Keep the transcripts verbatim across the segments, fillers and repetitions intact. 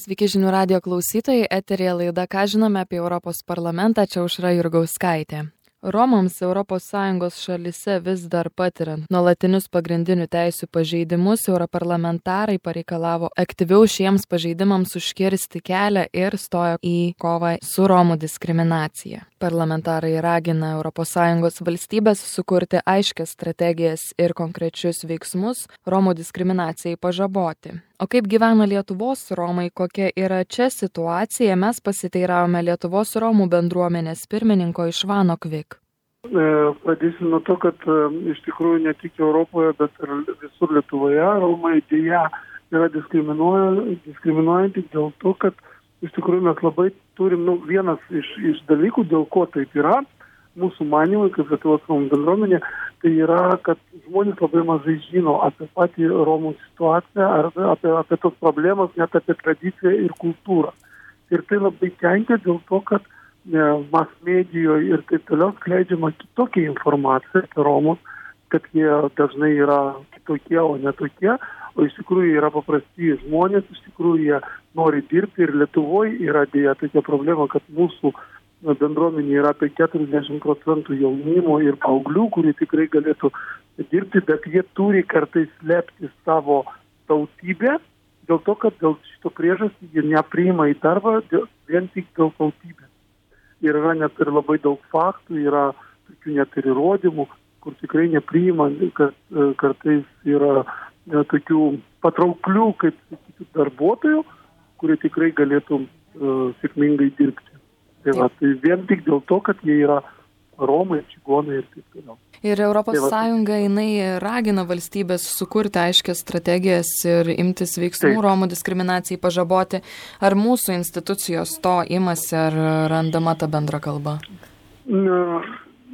Sveiki žinių radijo klausytojai, eteryje laida Ką žinome apie Europos parlamentą, čia Aušra Jurgauskaitė. Romams Europos Sąjungos šalyse vis dar patiriant nuolatinius pagrindinių teisių pažeidimus, europarlamentarai pareikalavo aktyviau šiems pažeidimams užkirsti kelią ir stojo į kovą su Romų diskriminacija. Parlamentarai ragina Europos Sąjungos valstybės sukurti aiškias strategijas ir konkrečius veiksmus Romų diskriminacijai pažaboti. O kaip gyvena Lietuvos Romai, kokia yra čia situacija, mes pasiteiravome Lietuvos Romų bendruomenės pirmininko Išvano Kvik. Pradėsiu nuo to, kad iš tikrųjų ne tik Europoje, bet ir visur Lietuvoje Romai dėja yra diskriminuojantys dėl to, kad iš tikrųjų mes labai turim, nu, vienas iš, iš dalykų, dėl ko taip yra, mūsų manymai, kaip Lietuvos Romų bendruomenė, tai yra, kad žmonės labai mažai žino apie patį Romų situaciją, ar apie, apie tos problemas, net apie tradiciją ir kultūrą. Ir tai labai kenkia dėl to, kad ne, mas medijoje ir taip toliau skleidžiama kitokia informacija apie Romus, kad jie dažnai yra kitokie, o ne tokie, o iš tikrųjų yra paprasti žmonės, iš tikrųjų jie nori dirbti ir Lietuvoje yra dėja tokia problema, kad mūsų bendruomenė yra apie keturiasdešimt procentų jaunimo ir paauglių, kurie tikrai galėtų dirbti, bet jie turi kartais slėpti savo tautybę, dėl to, kad dėl šito priežastį jie nepriima į darbą dėl, vien tik dėl tautybės. Ir yra net ir labai daug faktų, yra tokių net ir įrodymų, kur tikrai nepriima, kad kartais yra ne, tokių patrauklių, kaip sakyti, darbuotojų, kurie tikrai galėtų uh, sėkmingai dirbti. Tai, va, tai vien tik dėl to, kad jie yra Romai, čigonai ir taip toliau. Ir Europos tai, va, Sąjunga, jinai ragina valstybės sukurti aiškias strategijas ir imtis veiksmų taip. Romų diskriminacijai pažaboti. Ar mūsų institucijos to imasi, ar randama ta bendra kalba? Na,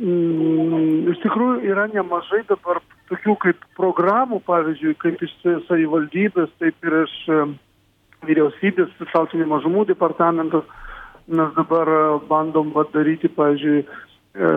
mm, iš tikrųjų yra nemažai dabar tokių kaip programų, pavyzdžiui, kaip iš savivaldybės, taip ir iš vyriausybės, tautinių mažumų departamentos. Mes dabar bandom daryti, pavyzdžiui, e,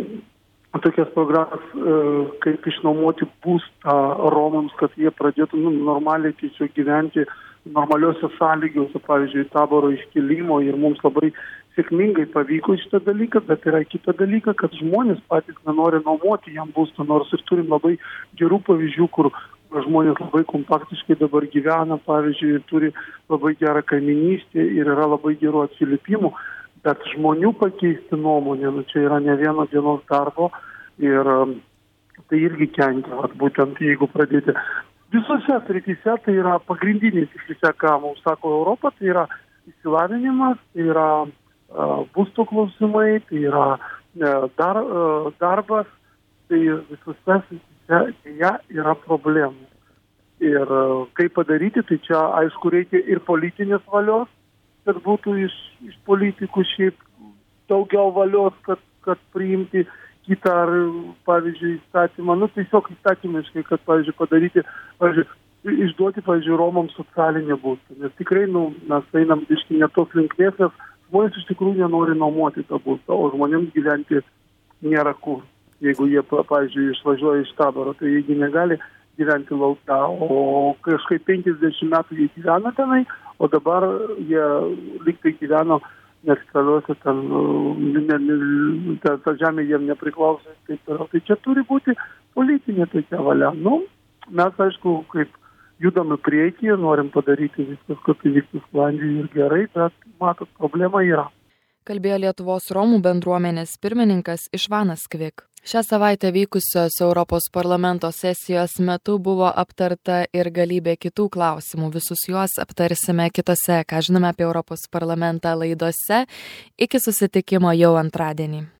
tokias programas, e, kaip išnuomoti būstą Romams, kad jie pradėtų nu, normaliai tiesiog gyventi normaliuose sąlygose, pavyzdžiui, taboro iškėlimo ir mums labai sėkmingai pavyko šitą dalyką, bet yra kita dalyka, kad žmonės patys nenori nuomoti jam būstą, nors ir turim labai gerų pavyzdžių, kur žmonės labai kompaktiškai dabar gyvena, pavyzdžiui, turi labai gerą kaiminystę ir yra labai gerų atsiliepimų, bet žmonių pakeisti nuomonę, nu, čia yra ne vieno dienos darbo ir um, tai irgi kenkia, vat, būtent jeigu pradėti. Visose srityse tai yra pagrindiniai srityse, ką mums sako Europa, tai yra išsilavinimas, tai yra uh, būsto klausimai, tai yra uh, dar, uh, darbas, tai visose srityse ja yra problemų. Ir kaip padaryti, tai čia aišku reikia ir politinės valios, kad būtų iš, iš politikų šiaip daugiau valios, kad, kad priimti kitą ar, pavyzdžiui, įstatymą. Nu, tiesiog įstatymiškai, kad, pavyzdžiui, padaryti, pavyzdžiui, išduoti, pavyzdžiui, Romams socialinę būstą. Nes tikrai, nu, mes einam biškai ne tos linkmės, nes žmonės iš tikrųjų nenori nuomoti tą būstą, o žmonėms gyventi nėra kur. Jeigu jie, pavyzdžiui, išvažiuoja iš taboro, tai jeigu negali gyventi lauke, o kažkaip penkiasdešimt metų jie gyvena tenai, o dabar jie lygtai gyveno neoficialiuose, ten, ne, ne, ta, ta žemė jiem nepriklauso. Taip, tai čia turi būti politinė tokia valia. Nu, mes, aišku, kaip judame priekį, norim padaryti viskas, kad tai vyktų sklandžiai ir gerai, bet matot, problema yra. Kalbėjo Lietuvos Romų bendruomenės pirmininkas Išvanas Kvik. Šią savaitę vykusios Europos parlamento sesijos metu buvo aptarta ir galybė kitų klausimų. Visus juos aptarsime kitose, ką žinome apie Europos parlamentą laidose. Iki susitikimo jau antradienį.